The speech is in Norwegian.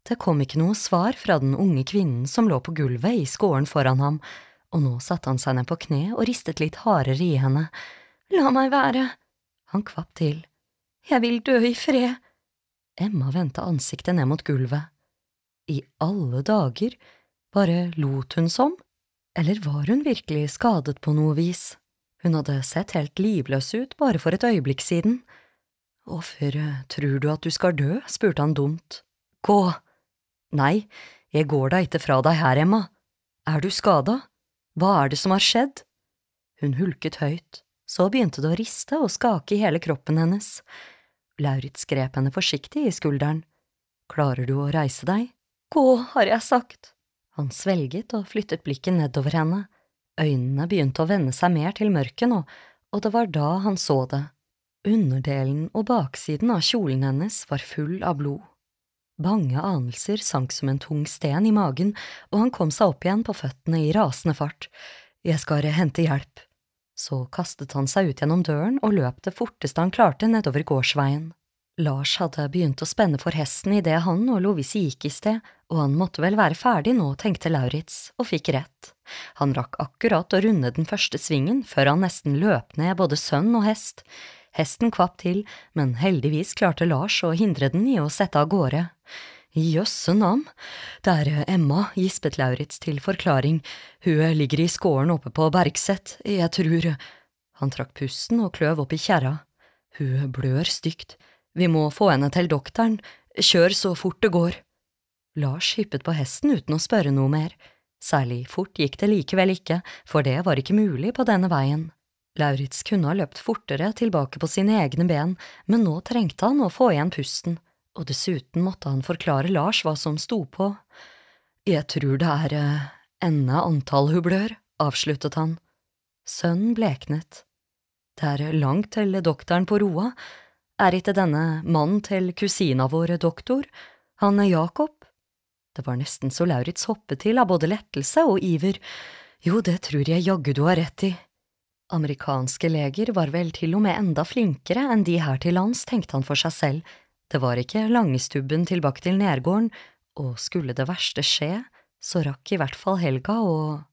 Det kom ikke noe svar fra den unge kvinnen som lå på gulvet i skåren foran ham, og nå satte han seg ned på kne og ristet litt hardere i henne. La meg være! Han kvapp til. Jeg vil dø i fred! Emma vendte ansiktet ned mot gulvet. I alle dager, bare lot hun som? Eller var hun virkelig skadet på noe vis? Hun hadde sett helt livløs ut bare for et øyeblikk siden. Hvorfor tror du at du skal dø? Spurte han dumt. Gå! Nei, jeg går da ikke fra deg her, Emma. Er du skadet? Hva er det som har skjedd? Hun hulket høyt, så begynte det å riste og skake i hele kroppen hennes. Lauritz grep henne forsiktig i skulderen. Klarer du å reise deg? Gå, har jeg sagt. Han svelget og flyttet blikket nedover henne. Øynene begynte å vende seg mer til mørket nå, og det var da han så det. Underdelen og baksiden av kjolen hennes var full av blod. Bange anelser sank som en tung sten i magen, og han kom seg opp igjen på føttene i rasende fart. Jeg skal hente hjelp. Så kastet han seg ut gjennom døren og løp det forteste han klarte nedover gårdsveien. Lars hadde begynt å spenne for hesten i det han og Lovise gikk i sted, og han måtte vel være ferdig nå, tenkte Lauritz, og fikk rett. Han rakk akkurat å runde den første svingen før han nesten løp ned både sønn og hest. Hesten kvapp til, men heldigvis klarte Lars å hindre den i å sette av gårde. Jøsse navn, det er Emma, gispet Lauritz til forklaring. Hun ligger i skåren oppe på Bergset, jeg tror. Han trakk pusten og kløv opp i kjerra. Hun blør stygt. Vi må få henne til doktoren. Kjør så fort det går. Lars hyppet på hesten uten å spørre noe mer. Særlig fort gikk det likevel ikke, for det var ikke mulig på denne veien. Lauritz kunne ha løpt fortere tilbake på sine egne ben, men nå trengte han å få igjen pusten, og dessuten måtte han forklare Lars hva som sto på. Jeg tror det er enda antall hun blør, avsluttet han. Sønnen bleknet. Det er langt til doktoren på Roa. Er ikke denne mannen til kusina vår doktor? Han Jakob? Det var nesten så Lauritz hoppet til av både lettelse og iver. Jo, det tror jeg jaggu du har rett i. Amerikanske leger var vel til og med enda flinkere enn de her til lands, tenkte han for seg selv. Det var ikke langestubben tilbake til Nergården, og skulle det verste skje, så rakk i hvert fall Helga og…